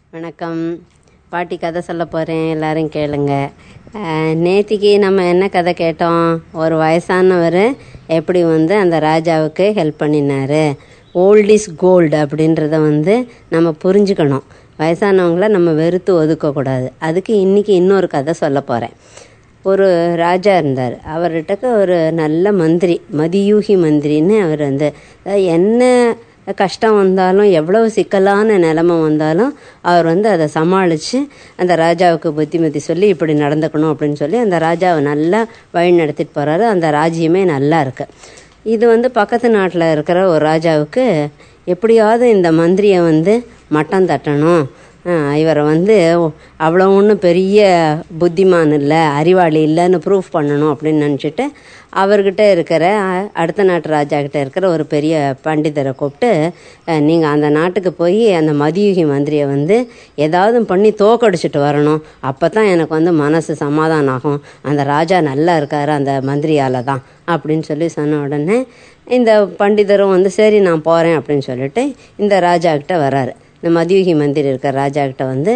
வணக்கம். பாட்டி கதை சொல்ல போகிறேன், எல்லோரும் கேளுங்க. நேத்திக்கு நம்ம என்ன கதை கேட்டோம்? ஒரு வயசானவர் எப்படி அந்த ராஜாவுக்கு ஹெல்ப் பண்ணினார். ஓல்ட் இஸ் கோல்டு அப்படின்றத நம்ம புரிஞ்சுக்கணும். வயசானவங்கள நம்ம வெறுத்து ஒதுக்கக்கூடாது. அதுக்கு இன்றைக்கி இன்னொரு கதை சொல்ல போகிறேன். ஒரு ராஜா இருந்தார். அவர்கிட்ட ஒரு நல்ல மந்திரி, மதியூகி மந்திரின்னு அவர் என்ன கஷ்டம் வந்தாலும், எவ்வளவு சிக்கலான நிலைமை வந்தாலும் அவர் அதை சமாளித்து அந்த ராஜாவுக்கு புத்திமதி சொல்லி இப்படி நடந்துக்கணும் அப்படின்னு சொல்லி அந்த ராஜாவை நல்லா வழி நடத்திட்டு போகிறாரு. அந்த ராஜ்யமே நல்லா இருக்கு. இது பக்கத்து நாட்டில் இருக்கிற ஒரு ராஜாவுக்கு எப்படியாவது இந்த மந்திரியை மட்டம் தட்டணும், இவரை அவ்வளோ ஒன்றும் பெரிய புத்திமான் இல்லை, அறிவாளி இல்லைன்னு ப்ரூஃப் பண்ணணும் அப்படின்னு நினச்சிட்டு அவர்கிட்ட இருக்கிற அடுத்த நாட்டு ராஜாக்கிட்ட இருக்கிற ஒரு பெரிய பண்டிதரை கூப்பிட்டு, நீங்கள் அந்த நாட்டுக்கு போய் அந்த மதியூகி மந்திரியை ஏதாவது பண்ணி தோக்கடிச்சிட்டு வரணும், அப்போ தான் எனக்கு மனசு சமாதானம் ஆகும், அந்த ராஜா நல்லா இருக்கார் அந்த மந்திரியால் தான் அப்படின்னு சொன்ன உடனே இந்த பண்டிதரும் சரி நான் போகிறேன் அப்படின்னு சொல்லிட்டு இந்த ராஜாக்கிட்ட வர்றாரு. இந்த மதியூகி மந்திரி இருக்கிற ராஜாக்கிட்ட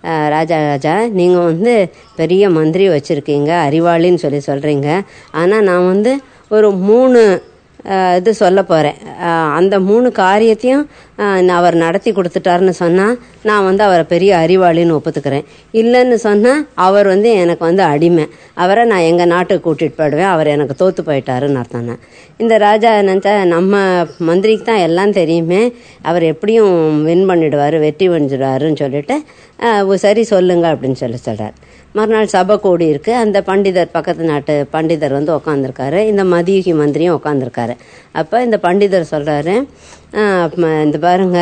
ராஜா நீங்கள் பெரிய மந்திரி வச்சுருக்கீங்க, அறிவாளின்னு சொல்கிறீங்க, ஆனால் நான் ஒரு 3 இது சொல்ல போகிறேன். அந்த 3 காரியத்தையும் அவர் நடத்தி கொடுத்துட்டாருன்னு சொன்னால் நான் அவரை பெரிய அறிவாளின்னு ஒப்புத்துக்கிறேன். இல்லைன்னு சொன்னால் அவர் எனக்கு அடிமை, அவரை நான் எங்கள் நாட்டுக்கு கூட்டிகிட்டு போயிடுவேன், அவர் எனக்கு தோற்று போயிட்டாருன்னு அர்த்தம். இந்த ராஜா நினச்சா நம்ம மந்திரிக்கு தான் எல்லாம் தெரியுமே, அவர் எப்படியும் வின் பண்ணிடுவார், வெற்றி பண்ணிடுவாருன்னு சொல்லிட்டு சரி சொல்லுங்க அப்படின்னு சொல்கிறார். மறுநாள் சபை கூடி இருக்கு. அந்த பண்டிதர், பக்கத்து நாட்டு பண்டிதர் உட்காந்துருக்காரு. இந்த மதியூகி மந்திரியும் உட்காந்துருக்காரு. அப்போ இந்த பண்டிதர் சொல்கிறாரு, இந்த பாருங்க,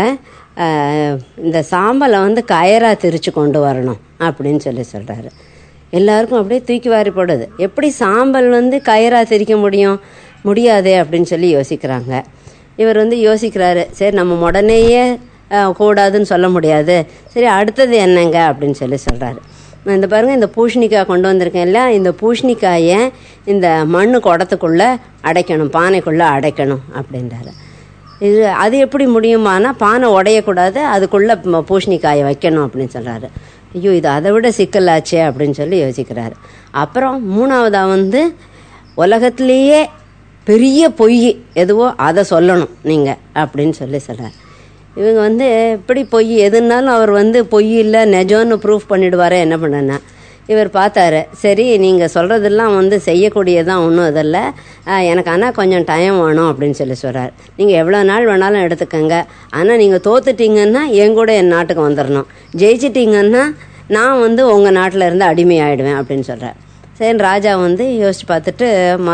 இந்த சாம்பலை கயராக திரிச்சு கொண்டு வரணும் அப்படின்னு சொல்கிறாரு. எல்லாருக்கும் அப்படியே தூக்கி வாரி போடுது. எப்படி சாம்பல் கயராக திரிக்க முடியாதே அப்படின்னு யோசிக்கிறாங்க. இவர் யோசிக்கிறாரு, சரி நம்ம உடனேயே கூடாதுன்னு சொல்ல முடியாது, சரி அடுத்தது என்னங்க அப்படின்னு சொல்கிறாரு. இந்த பாருங்கள், இந்த பூஷணிக்காய் கொண்டு வந்திருக்கேன் இல்லை, இந்த பூஷணிக்காயை இந்த மண்ணு குடத்துக்குள்ளே அடைக்கணும், பானைக்குள்ளே அடைக்கணும் அப்படின்றாரு. அது எப்படி முடியுமானா, பானை உடையக்கூடாது, அதுக்குள்ளே பூஷணிக்காயை வைக்கணும் அப்படின்னு சொல்கிறாரு. ஐயோ, இது அதை விட சிக்கலாச்சே அப்படின்னு யோசிக்கிறாரு. அப்புறம் 3வதாக உலகத்திலேயே பெரிய பொய் எதுவோ அதை சொல்லணும் நீங்கள் அப்படின்னு சொல்கிறார். இவங்க எப்படி பொய் எதுனாலும் அவர் பொய் இல்லை நெஜம்னு ப்ரூஃப் பண்ணிவிடுவாரே, என்ன பண்ணேன்னா இவர் பார்த்தாரு. சரி நீங்கள் சொல்கிறதெல்லாம் செய்யக்கூடியதான், ஒன்றும் இதில்லை, எனக்கு ஆனால் கொஞ்சம் டைம் வேணும் அப்படின்னு சொல்கிறார். நீங்கள் எவ்வளோ நாள் வேணாலும் எடுத்துக்கங்க, ஆனால் நீங்கள் தோத்துட்டீங்கன்னா என் கூட என் நாட்டுக்கு வந்துடணும், ஜெயிச்சிட்டிங்கன்னா நான் உங்கள் நாட்டில் இருந்து அடிமையாயிடுவேன் அப்படின்னு சொல்கிறார். சரி, ராஜா யோசிச்சு பார்த்துட்டு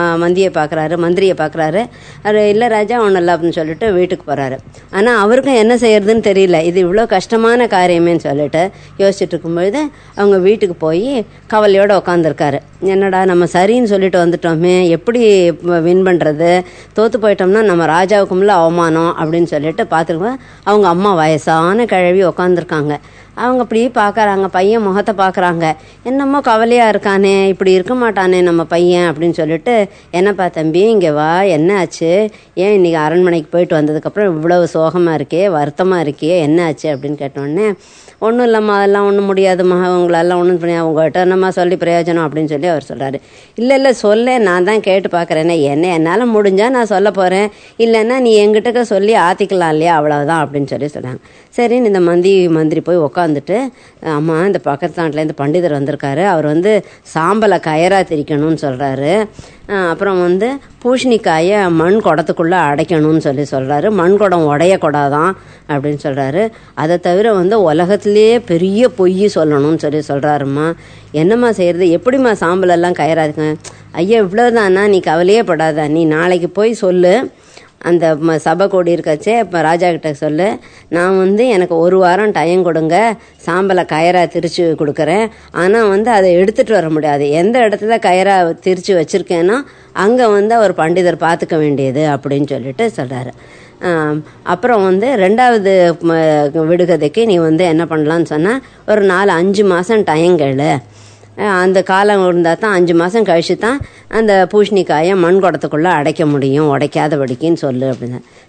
மந்திரியை பார்க்குறாரு. அது இல்லை ராஜா ஒன்றும் இல்லை அப்படின்னு சொல்லிட்டு வீட்டுக்கு போகிறாரு. ஆனால் அவருக்கும் என்ன செய்யறதுன்னு தெரியல, இது இவ்வளோ கஷ்டமான காரியமேன்னு சொல்லிட்டு யோசிச்சுட்டு இருக்கும்பொழுது அவங்க வீட்டுக்கு போய் கவலையோடு உட்காந்துருக்காரு. என்னடா நம்ம சரின்னு சொல்லிட்டு வந்துட்டோமே, எப்படி வின் பண்ணுறது, தோற்று போயிட்டோம்னா நம்ம ராஜாவுக்கும்ல அவமானம் அப்படின்னு சொல்லிட்டு பார்த்துருக்கோம். அவங்க அம்மா வயசான கிழவி உட்காந்துருக்காங்க. அவங்க அப்படி பார்க்குறாங்க, பையன் முகத்தை பார்க்குறாங்க, என்னமோ கவலையாக இருக்கானே, இப்படி இருக்க மாட்டானே நம்ம பையன் அப்படின்னு சொல்லிட்டு, என்னப்பா தம்பி இங்கே வா, என்ன ஆச்சு, ஏன் இன்றைக்கி அரண்மனைக்கு போயிட்டு வந்ததுக்கப்புறம் இவ்வளவு சோகமாக இருக்கே, வருத்தமாக இருக்கே, என்ன ஆச்சு அப்படின்னு கேட்டோடனே, ஒன்றும் இல்லைம்மா, அதெல்லாம் ஒன்றும் முடியாதும்மா, உங்களெல்லாம் ஒன்றும் பண்ணி அவங்ககிட்ட என்னம்மா சொல்லி பிரயோஜனம் அப்படின்னு சொல்லி அவர் சொல்கிறாரு. இல்லை சொல்ல, நான் தான் கேட்டு பார்க்குறேனே, என்னால் முடிஞ்சால் நான் சொல்ல போகிறேன், இல்லைன்னா நீ எங்கிட்ட சொல்லி ஆற்றிக்கலாம் இல்லையா, அவ்வளோதான் அப்படின்னு சொல்கிறாங்க. சரின்னு இந்த மந்திரி போய் உட்காந்துட்டு, அம்மா இந்த பக்கத்து நாட்டில் இந்த பண்டிதர் வந்திருக்காரு, அவர் சாம்பலை கயராக திரிக்கணும்னு சொல்கிறாரு, அப்புறம் பூஷணிக்காயை மண் குடத்துக்குள்ளே அடைக்கணும்னு சொல்கிறாரு, மண் குடம் உடையக்கூடாதான் அப்படின்னு சொல்கிறாரு. அதை தவிர உலகத்திலேயே பெரிய பொய் சொல்லணும்னு சொல்கிறாருமா, என்னம்மா செய்கிறது, எப்படிம்மா சாம்பலெல்லாம் கயராதுங்க, ஐயா இவ்வளோதானா, நீ கவலையே படாத, நீ நாளைக்கு போய் சொல்லு, அந்த சபை கூடி இருக்காச்சே இப்போ ராஜா கிட்ட சொல்லு, நான் எனக்கு 1 வாரம் டைம் கொடுங்க, சாம்பலை கயராக திரிச்சு கொடுக்குறேன், ஆனால் அதை எடுத்துகிட்டு வர முடியாது, எந்த இடத்துல கயராக திரிச்சு வச்சுருக்கேன்னா அங்கே அவர் பண்டிதர் பார்த்துக்க வேண்டியது அப்படின்னு சொல்கிறாரு. அப்புறம் 2வது விடுகதைக்கு நீ என்ன பண்ணலான்னு சொன்னால், ஒரு 4-5 மாதம் டைம் கேளு, அந்த காலம் இருந்தால் தான் 5 மாதம் கழிச்சு தான் அந்த பூஷணிக்காயை மண் குடத்துக்குள்ளே அடைக்க முடியும், உடைக்காத படிக்கின்னு சொல்லு அப்படின்னா.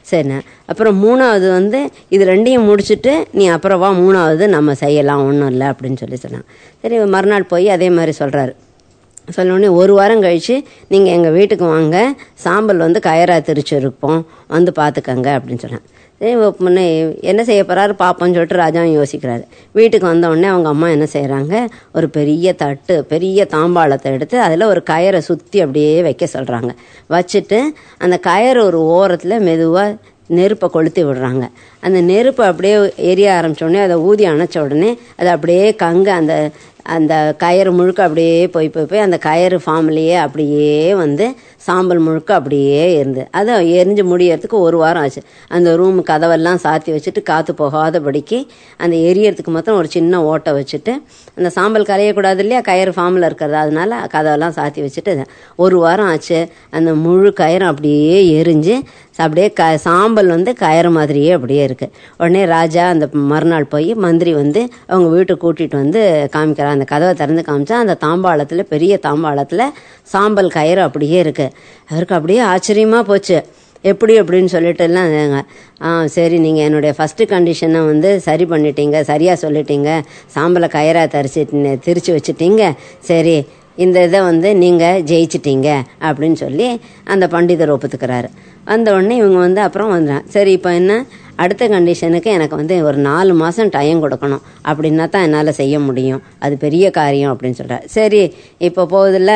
சரிண்ணா. அப்புறம் 3வது வந்து இது 2யும் முடிச்சுட்டு நீ அப்புறம் வா, 3வது நம்ம செய்யலாம், ஒன்றும் இல்லை அப்படின்னு சொன்னாங்க. சரி, மறுநாள் போய் அதே மாதிரி சொல்கிறாரு. சொன்னோடனே 1 வாரம் கழித்து நீங்கள் எங்கள் வீட்டுக்கு வாங்க, சாம்பல் வந்து கயரா திரிச்சு இருப்போம், வந்து பார்த்துக்கங்க அப்படின்னு சொன்னேன். சரி, முன்னே என்ன செய்ய போகிறாரு பார்ப்போம்னு சொல்லிட்டு ராஜாவும் யோசிக்கிறாரு. வீட்டுக்கு வந்தோடனே அவங்க அம்மா என்ன செய்கிறாங்க, ஒரு பெரிய தட்டு, பெரிய தாம்பாளத்தை எடுத்து அதில் ஒரு கயரை சுற்றி அப்படியே வைக்க சொல்கிறாங்க. வச்சுட்டு அந்த கயறு ஒரு ஓரத்தில் மெதுவாக நெருப்பை கொளுத்தி விடுறாங்க. அந்த நெருப்பை அப்படியே எரிய ஆரம்பித்தோடனே அதை ஊதி அணைச்ச உடனே அது அப்படியே அந்த அந்த கயிறு முழுக்க அப்படியே போய் அந்த கயிறு ஃபார்ம்லேயே அப்படியே வந்து சாம்பல் முழுக்க அப்படியே இருந்து அதை எரிஞ்சு முடியறதுக்கு 1 வாரம் ஆச்சு. அந்த ரூம் கதவெல்லாம் சாத்தி வச்சுட்டு காற்று போகாதபடிக்கு அந்த எரியறதுக்கு மொத்தம் ஒரு சின்ன ஓட்டை வச்சுட்டு, அந்த சாம்பல் கரையக்கூடாது இல்லையா கயிறு ஃபார்மில் இருக்கிறது, அதனால கதவெல்லாம் சாத்தி வச்சுட்டு 1 வாரம் ஆச்சு. அந்த முழு கயிறும் அப்படியே எரிஞ்சு அப்படியே சாம்பல் வந்து கயிறு மாதிரியே அப்படியே இருக்குது. உடனே ராஜா அந்த மறுநாள் போய் மந்திரி வந்து அவங்க வீட்டுக்கு கூட்டிகிட்டு வந்து காமிக்கிறார். அந்த கதவை திறந்து காமிச்சா அந்த தாம்பாளத்தில், பெரிய தாம்பாளத்தில் சாம்பல் கயிறு அப்படியே இருக்குது. அவருக்கு அப்படியே ஆச்சரியமாக போச்சு. எப்படி அப்படின்னு சொல்லிட்டு எல்லாம், சரி நீங்கள் என்னுடைய ஃபஸ்ட்டு கண்டிஷனை வந்து சரி பண்ணிட்டீங்க, சரியாக சொல்லிட்டீங்க, சாம்பலை கயிறாக திரிச்சு வச்சுட்டீங்க, சரி இந்த இதை வந்து நீங்கள் ஜெயிச்சிட்டீங்க அப்படின்னு சொல்லி அந்த பண்டிதர் ஒப்புத்துக்கிறாரு. வந்த உடனே இவங்க வந்து அப்புறம் வந்துடுறாங்க. சரி, இப்போ என்ன, அடுத்த கண்டிஷனுக்கு எனக்கு வந்து ஒரு 4 மாதம் டைம் கொடுக்கணும், அப்படின்னா தான் என்னால் செய்ய முடியும், அது பெரிய காரியம் அப்படின்னு சொல்கிறார். சரி, இப்போ போகுதில்ல,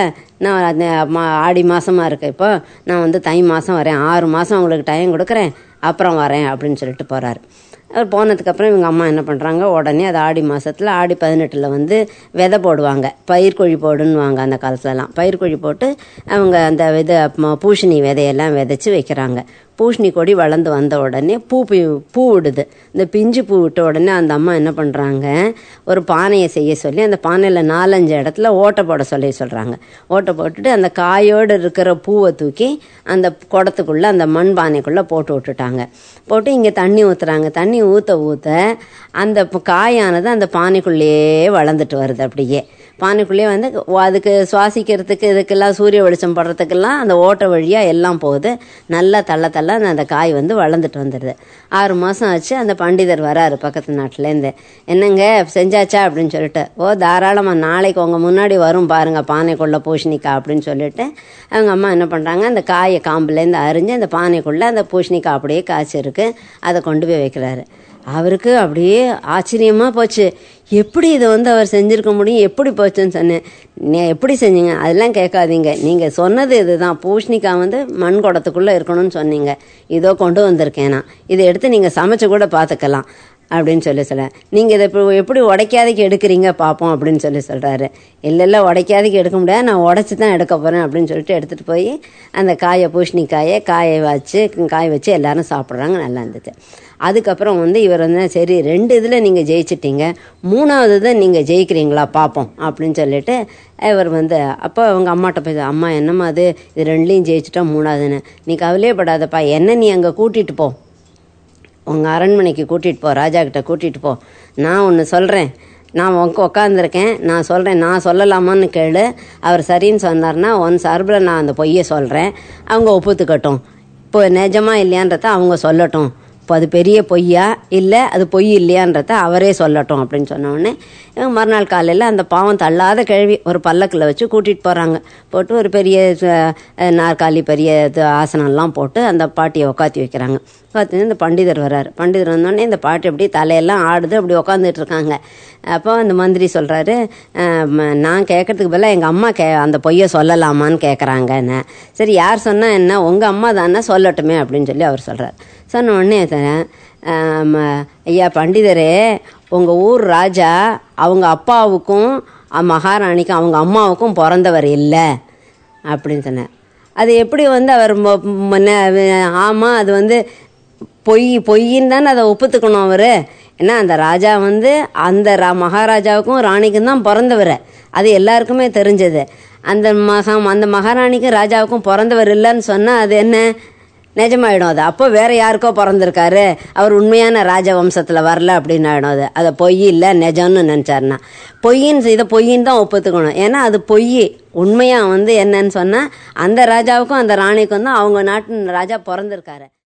நான் ஆடி மாதமாக இருக்கேன், இப்போ நான் வந்து தை மாதம் வரேன், 6 மாதம் உங்களுக்கு டைம் கொடுக்குறேன், அப்புறம் வரேன் அப்படின்னு சொல்லிட்டு போகிறாரு. அவர் போனதுக்கப்புறம் இவங்க அம்மா என்ன பண்ணுறாங்க, உடனே அது ஆடி மாதத்தில் ஆடி 18 வந்து விதை போடுவாங்க, பயிர்கொழி போடுன்னுவாங்க அந்த காலத்துலலாம். பயிர்கொழி போட்டு அவங்க அந்த பூசணி விதையெல்லாம் விதைச்சி வைக்கிறாங்க. பூசணி கொடி வளர்ந்து வந்த உடனே பூ விடுது. இந்த பிஞ்சு பூ விட்ட உடனே அந்த அம்மா என்ன பண்ணுறாங்க, ஒரு பானையை செய்ய சொல்லி அந்த பானையில் 4-5 இடத்துல ஓட்டை போட சொல்கிறாங்க. ஓட்டை போட்டுட்டு அந்த காயோடு இருக்கிற பூவை தூக்கி அந்த குடத்துக்குள்ளே, அந்த மண் பானைக்குள்ளே போட்டு விட்டுட்டாங்க. போட்டு இங்கே தண்ணி ஊற்றுறாங்க. தண்ணி ஊற்ற அந்த காயானது அந்த பானைக்குள்ளேயே வளர்ந்துட்டு வருது. அப்படியே பானைக்குள்ளேயே வந்து அதுக்கு சுவாசிக்கிறதுக்கு, இதுக்கெல்லாம் சூரிய வெளிச்சம் படுறதுக்கெல்லாம் அந்த ஓட்டை வழியாக எல்லாம் போகுது. நல்லா தள்ள அந்த காய் வந்து வளர்ந்துட்டு வந்துடுது. 6 மாதம் ஆச்சு. அந்த பண்டிதர் வராரு பக்கத்து நாட்டிலேருந்து. என்னங்க செஞ்சாச்சா அப்படின்னு சொல்லிட்டு, தாராளமாக நாளைக்கு உங்கள் முன்னாடி வரும் பாருங்க பானைக்குள்ளே பூசணிக்காய் அப்படின்னு சொல்லிட்டு அவங்க அம்மா என்ன பண்ணுறாங்க, அந்த காயை காம்புலேருந்து அரிஞ்சு அந்த பானைக்குள்ளே அந்த பூசணிக்காய் அப்படியே காய்ச்சிருக்கு, அதை கொண்டு போய் வைக்கிறாரு. அவருக்கு அப்படியே ஆச்சரியமாக போச்சு. எப்படி இதை வந்து அவர் செஞ்சுருக்க முடியும், எப்படி போச்சுன்னு சொன்னேன். எப்படி செஞ்சீங்க அதெல்லாம் கேட்காதீங்க, நீங்கள் சொன்னது இதுதான், பூசணிக்காய் வந்து மண் குடத்துக்குள்ளே இருக்கணும்னு சொன்னீங்க, இதோ கொண்டு வந்திருக்கேன் நான், இதை எடுத்து நீங்கள் சமைச்சு கூட பார்த்துக்கலாம் அப்படின்னு சொல்ல நீங்கள் இதை இப்போ எப்படி உடைக்காதைக்கு எடுக்கிறீங்க பார்ப்போம் அப்படின்னு சொல்கிறாரு. இல்லை உடைக்காதைக்கு எடுக்க முடியாது, நான் உடச்சி தான் எடுக்க போகிறேன் அப்படின்னு சொல்லிட்டு எடுத்துகிட்டு போய் அந்த பூசணிக்காயை காய வச்சு எல்லாரும் சாப்பிட்றாங்க. நல்லா இருந்துச்சு. அதுக்கப்புறம் வந்து இவர் வந்து சரி 2 இதில் நீங்கள் ஜெயிச்சிட்டீங்க, 3வது தான் நீங்கள் ஜெயிக்கிறீங்களா பார்ப்போம் அப்படின்னு சொல்லிட்டு இவர் வந்து அப்போ அவங்க அம்மாட்ட போய், அம்மா என்னம்மா இது 2லையும் ஜெயிச்சிட்டா 3வதுன்னு, நீ கவலையப்படாதப்பா, என்ன நீ அங்கே கூட்டிகிட்டு போ, உங்கள் அரண்மனைக்கு கூட்டிகிட்டு போ, ராஜா கிட்ட கூட்டிகிட்டு போ, நான் ஒன்று சொல்கிறேன், நான் உட்காந்துருக்கேன், நான் சொல்கிறேன், நான் சொல்லலாமான்னு கேளு, அவர் சரின்னு சொன்னார்னா உன் சார்பில் நான் அந்த பொய்யை சொல்கிறேன், அவங்க ஒப்புத்துக்கட்டும், இப்போ நிஜமா இல்லையான்றத அவங்க சொல்லட்டும், இப்போ அது பெரிய பொய்யா இல்லை அது பொய் இல்லையான்றத அவரே சொல்லட்டும் அப்படின்னு சொன்னோடனே மறுநாள் காலையில் அந்த பாவம் தள்ளாத கிழவி ஒரு பல்லக்கில் வச்சு கூட்டிகிட்டு போகிறாங்க. போட்டு ஒரு பெரிய நாற்காலி, பெரிய ஆசனம்லாம் போட்டு அந்த பாட்டியை உட்காத்தி வைக்கிறாங்க. உட்காந்து இந்த பண்டிதர் வர்றாரு. பண்டிதர் வந்தோடனே இந்த பாட்டி அப்படி தலையெல்லாம் ஆடுது, அப்படி உட்காந்துட்டு இருக்காங்க. அப்போ அந்த மந்திரி சொல்கிறாரு, நான் கேட்கறதுக்கு பதிலாக எங்கள் அம்மா அந்த பொய்யை சொல்லலாமான்னு கேட்குறாங்கன்னு. சரி, யார் சொன்னால் என்ன, உங்கள் அம்மா தானே சொல்லட்டுமே அப்படின்னு சொல்லி அவர் சொல்கிறார். சொன்ன உடனே ஐயா பண்டிதரே, உங்கள் ஊர் ராஜா அவங்க அப்பாவுக்கும் மகாராணிக்கும் அவங்க அம்மாவுக்கும் பிறந்தவர் இல்லை அப்படின்னு சொன்னார். அது எப்படி வந்து அவர் ஆமாம் அது வந்து பொய்ன்னு தானே அதை ஒப்புத்துக்கணும் அவர். ஏன்னா அந்த ராஜா வந்து அந்த மகாராஜாவுக்கும் ராணிக்கும் தான் பிறந்தவர், அது எல்லாருக்குமே தெரிஞ்சது. அந்த மகாராணிக்கும் ராஜாவுக்கும் பிறந்தவர் இல்லைன்னு சொன்னால் அது என்ன நிஜமாயிடும். அது அப்போ வேற யாருக்கோ பிறந்திருக்காரு, அவர் உண்மையான ராஜ வம்சத்தில் வரல அப்படின்னு ஆகிடும். அதை பொய் இல்லை நிஜம்னு நினச்சாருன்னா இதை பொய்ன்னு தான் ஒப்புத்துக்கணும். ஏன்னா அது பொய். உண்மையாக வந்து என்னன்னு சொன்னால் அந்த ராஜாவுக்கும் அந்த ராணிக்கும் தான் அவங்க நாட்டு ராஜா பிறந்திருக்காரு.